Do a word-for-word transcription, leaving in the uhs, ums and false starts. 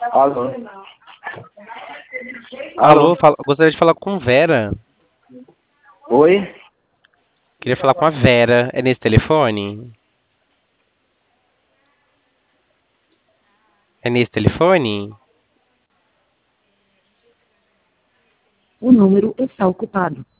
Alô? Alô, Alô? fala- gostaria de falar com Vera. Oi? Queria falar com a Vera. É nesse telefone? É nesse telefone? O número está ocupado.